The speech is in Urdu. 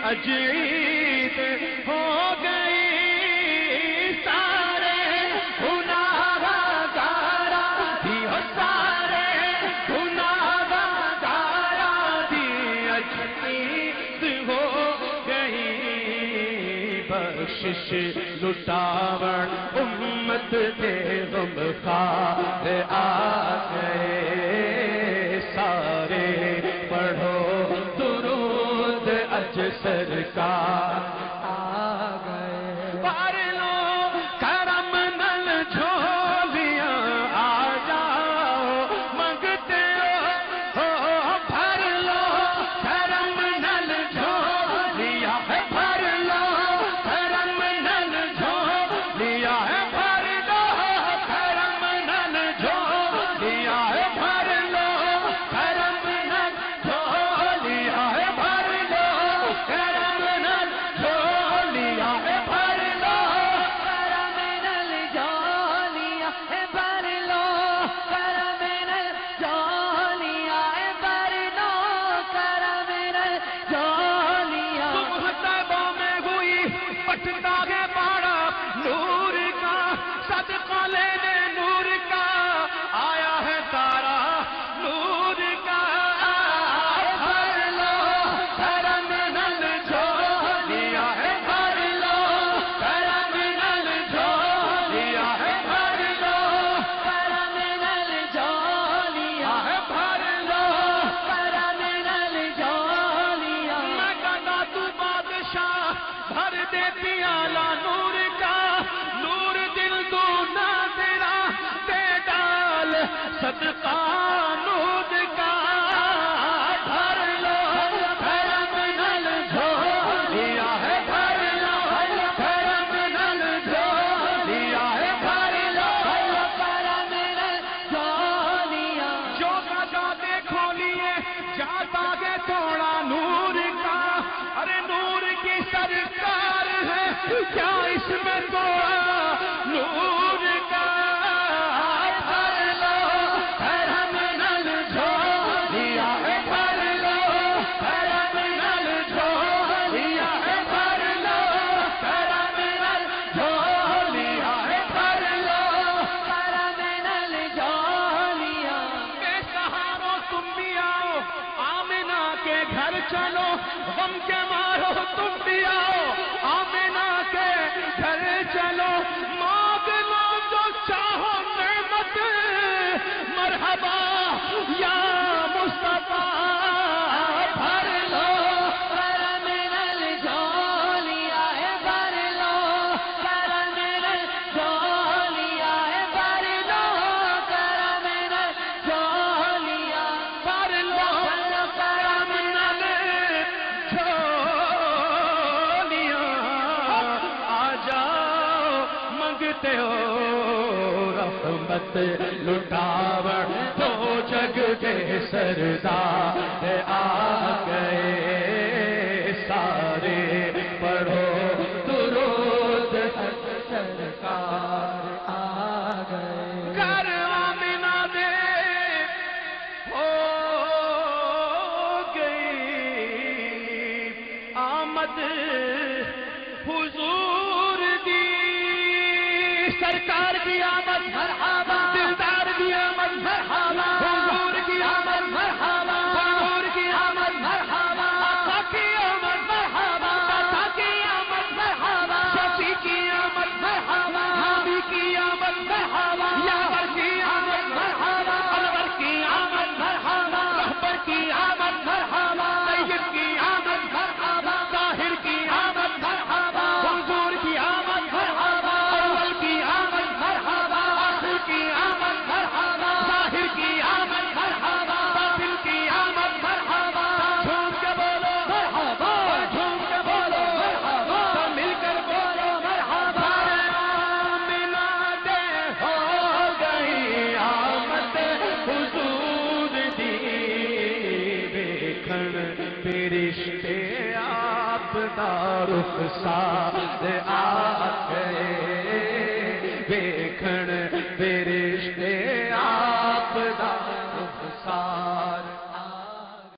عجیب ہو گئی سارے گناہ گارا دی سارے گناہ گارا دی عجیب ہو گئی بخشش لٹاون امت دے غم خوار آ گئے سارے پڑھو درود اج سرکار آ گئے بھر لو کرم نل جھولیاں آ جاؤ منگتے ہو بھر لو کرم نل جھولیاں بھر لو کرم نل جھولیاں بھر لو کرم نل جھولیاں بھر لو کرم نل جھولیاں بھر لو کرم نل جھولیاں بھر لو کرم نل جھولیاں بھر لو کرم نل جھولیاں بھر لو کرم نل جھولیاں صبح طیبہ میں ہوئی پٹتا ہے پہاڑا نور کا صدقہ لینے نور کا آیا ہے تارا نور کا بھر لو کرم نل جھولیاں بھر لو کرم نل جھولیاں بھر لو کرم نل جھولیاں بھر لو کرم نل جھولیاں میں کہتا تو بادشاہ بھر دے پیالہ نور کا نور دل تو نہ تیرا دے ڈال صدقہ نور کا بھر لو کرم نل جھولیاں بھر لو کرم نل جھولیاں بھر لو کرم نل جھولیاں جو گاتے کھولیے جاتا ہے تھوڑا نور کا ارے نور کی سرکار ہے کیا اس میں تھوڑا نور کا بھر لو کرم نل جھولیاں بھر لو کرم نل جھولیاں بھر لو کرم نل جھولیاں بھر لو کرم نل جھولیاں بے سہارو تم بھی آؤ آمنہ کے گھر چلو غم کے مارو تم بھی آؤ آمنہ کے گھر چلو مانگ لو جو چاہو نعمت مرحبا یا مصطفیٰ بھر لو کرم نل جھولیاں بھر لو کرم نل جھولیاں بھر لو کرم نل جھولیاں بھر لو کرم نل جھولیاں آ جاؤ منگتے ہو رحمت لٹاون تو جگ کے سردار آ گئے سارے پڑھو درود سرکار آ گئے کر آمنہ دے ہو گئی آمد حضور دی سرکار کی آمد مرحبا دلدار کی آمد مرحبا حضور کی آمد مرحبا حضور کی آمد مرحبا آقا کی آمد مرحبا آقا کی آمد مرحبا شفیع کی آمد مرحبا حامی کی آمد مرحبا یاور کی آمد مرحبا انور کی آمد مرحبا رہبر کی آمد مرحبا طیب کی آمد مرحبا طاہر کی آمد مرحبا حضور کی آمد مرحبا اول کی آمد مرحبا آخر کی آمد مرحبا ظاہر کی آمد مرحبا باطن کی آمد مرحبا جھوم کے بولو مرحبا جھوم کے بولو مرحبا مل کر بولو مرحبا آمنہ دے ہو گئی آمد حضور دی ویکھن فرشتے آپ دا رخسار آ گئے ویکھن فرشتے آپ دا رخسار